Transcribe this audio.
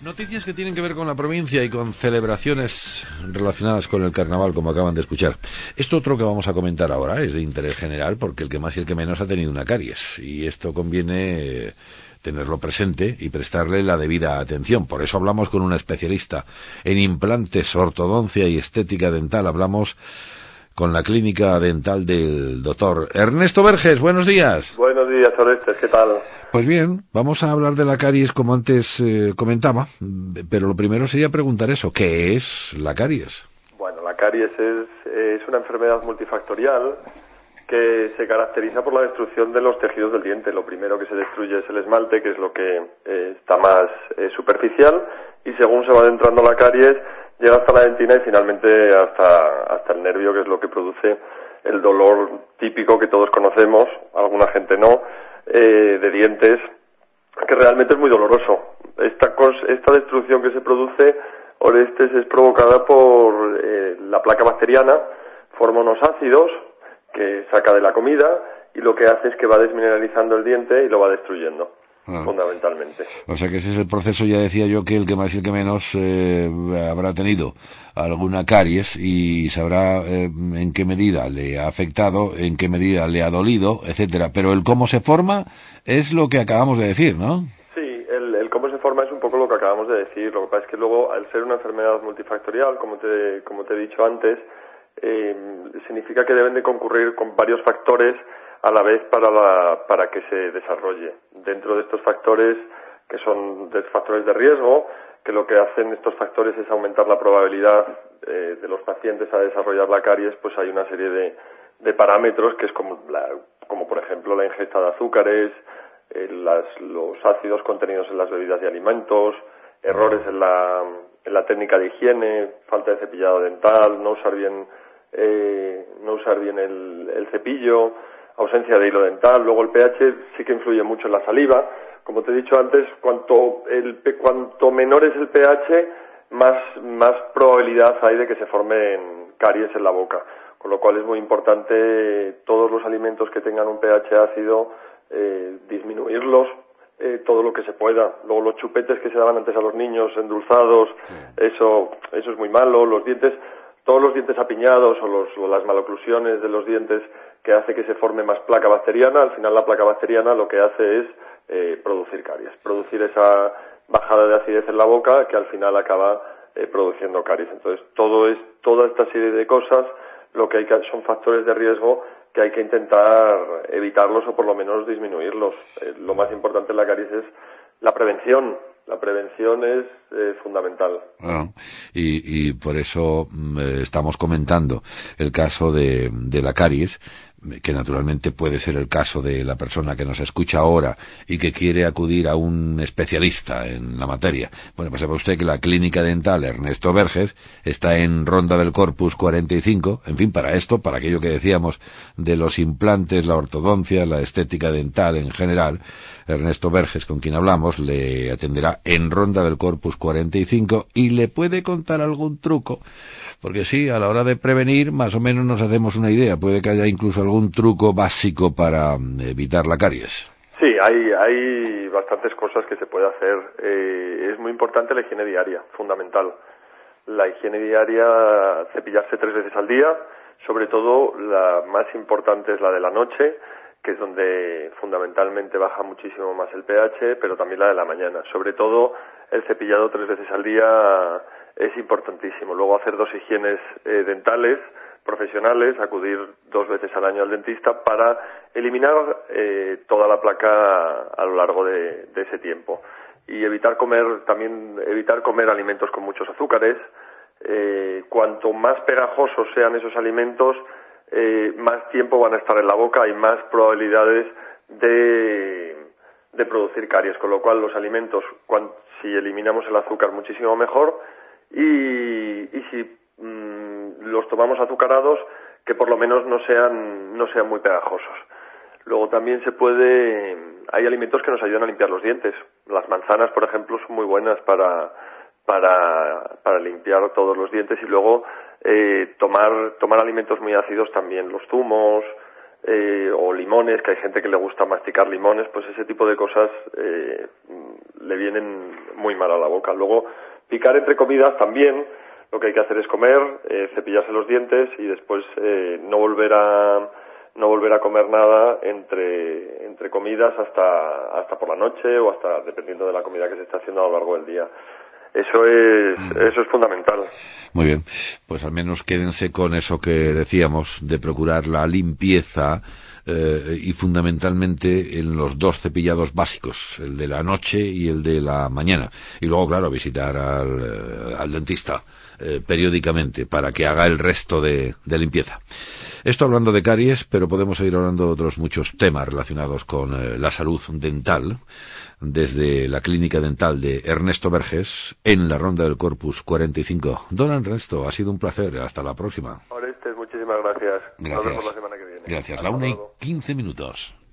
Noticias que tienen que ver con la provincia y con celebraciones relacionadas con el carnaval, como acaban de escuchar. Esto otro que vamos a comentar ahora es de interés general porque el que más y el que menos ha tenido una caries. Y esto conviene tenerlo presente y prestarle la debida atención. Por eso hablamos con una especialista en implantes, ortodoncia y estética dental. Hablamos con la clínica dental del doctor Ernesto Verges. Buenos días. Buenos días, Orestes. ¿Qué tal? Pues bien, vamos a hablar de la caries como antes comentaba, pero lo primero sería preguntar eso, ¿qué es la caries? Bueno, la caries es una enfermedad multifactorial que se caracteriza por la destrucción de los tejidos del diente. Lo primero que se destruye es el esmalte, que es lo que está más superficial, y según se va adentrando la caries, llega hasta la dentina y finalmente hasta el nervio, que es lo que produce el dolor típico que todos conocemos, alguna gente no, de dientes, que realmente es muy doloroso. Esta destrucción que se produce, Orestes, es provocada por la placa bacteriana, forma unos ácidos que saca de la comida y lo que hace es que va desmineralizando el diente y lo va destruyendo. Fundamentalmente. O sea que ese es el proceso. Ya decía yo que el que más y el que menos habrá tenido alguna caries y sabrá en qué medida le ha afectado, en qué medida le ha dolido, etcétera. Pero el cómo se forma es lo que acabamos de decir, ¿no? Sí, el cómo se forma es un poco lo que acabamos de decir. Lo que pasa es que luego, al ser una enfermedad multifactorial, como te he dicho antes, significa que deben de concurrir con varios factores a la vez para que se desarrolle. Dentro de estos factores, que son factores de riesgo, que lo que hacen estos factores es aumentar la probabilidad de los pacientes a desarrollar la caries, pues hay una serie de parámetros que es como por ejemplo la ingesta de azúcares, los ácidos contenidos en las bebidas y alimentos, errores en la técnica de higiene, falta de cepillado dental, no usar bien el cepillo, ausencia de hilo dental. Luego el pH sí que influye mucho en la saliva. Como te he dicho antes, cuanto menor es el pH, más probabilidad hay de que se formen caries en la boca. Con lo cual es muy importante todos los alimentos que tengan un pH ácido, disminuirlos todo lo que se pueda. Luego los chupetes que se daban antes a los niños, endulzados, eso es muy malo. Los dientes, todos los dientes apiñados o las maloclusiones de los dientes, que hace que se forme más placa bacteriana. Al final la placa bacteriana lo que hace es producir caries, producir esa bajada de acidez en la boca que al final acaba produciendo caries. Entonces toda esta serie de cosas lo que son factores de riesgo que hay que intentar evitarlos o por lo menos disminuirlos. Lo más importante en la caries es la prevención. La prevención es fundamental. Y por eso estamos comentando el caso de la caries, que naturalmente puede ser el caso de la persona que nos escucha ahora y que quiere acudir a un especialista en la materia. Bueno, pues sepa usted que la clínica dental Ernesto Verges está en Ronda del Corpus 45. En fin, para aquello que decíamos de los implantes, la ortodoncia, la estética dental en general, Ernesto Verges, con quien hablamos, le atenderá en Ronda del Corpus 45 y le puede contar algún truco, porque sí, a la hora de prevenir más o menos nos hacemos una idea. Puede que haya incluso algún truco básico para evitar la caries. Sí, hay bastantes cosas que se puede hacer. Es muy importante la higiene diaria, fundamental. La higiene diaria, cepillarse 3 veces al día, sobre todo la más importante es la de la noche, que es donde fundamentalmente baja muchísimo más el pH, pero también la de la mañana. Sobre todo el cepillado 3 veces al día es importantísimo. Luego hacer 2 higienes dentales profesionales, acudir 2 veces al año al dentista para eliminar toda la placa a lo largo de ese tiempo. Y evitar comer alimentos con muchos azúcares. Cuanto más pegajosos sean esos alimentos, más tiempo van a estar en la boca, hay más probabilidades de producir caries, con lo cual los alimentos, si eliminamos el azúcar, muchísimo mejor, y si los tomamos azucarados, que por lo menos no sean muy pegajosos. Luego también hay alimentos que nos ayudan a limpiar los dientes. Las manzanas, por ejemplo, son muy buenas para limpiar todos los dientes, y luego tomar alimentos muy ácidos también, los zumos, o limones, que hay gente que le gusta masticar limones, pues ese tipo de cosas le vienen muy mal a la boca. Luego, picar entre comidas también, lo que hay que hacer es comer, cepillarse los dientes y después no volver a comer nada entre comidas hasta por la noche o hasta dependiendo de la comida que se está haciendo a lo largo del día. Eso es fundamental. Muy bien, pues al menos quédense con eso que decíamos de procurar la limpieza y fundamentalmente en los dos cepillados básicos, el de la noche y el de la mañana. Y luego, claro, visitar al dentista periódicamente para que haga el resto de limpieza. Esto hablando de caries, pero podemos seguir hablando de otros muchos temas relacionados con la salud dental, desde la Clínica Dental de Ernesto Verges, en la Ronda del Corpus 45. Don Ernesto, ha sido un placer. Hasta la próxima. Orestes, muchísimas gracias. Gracias. Nos vemos la semana que viene. Gracias. La 1:15.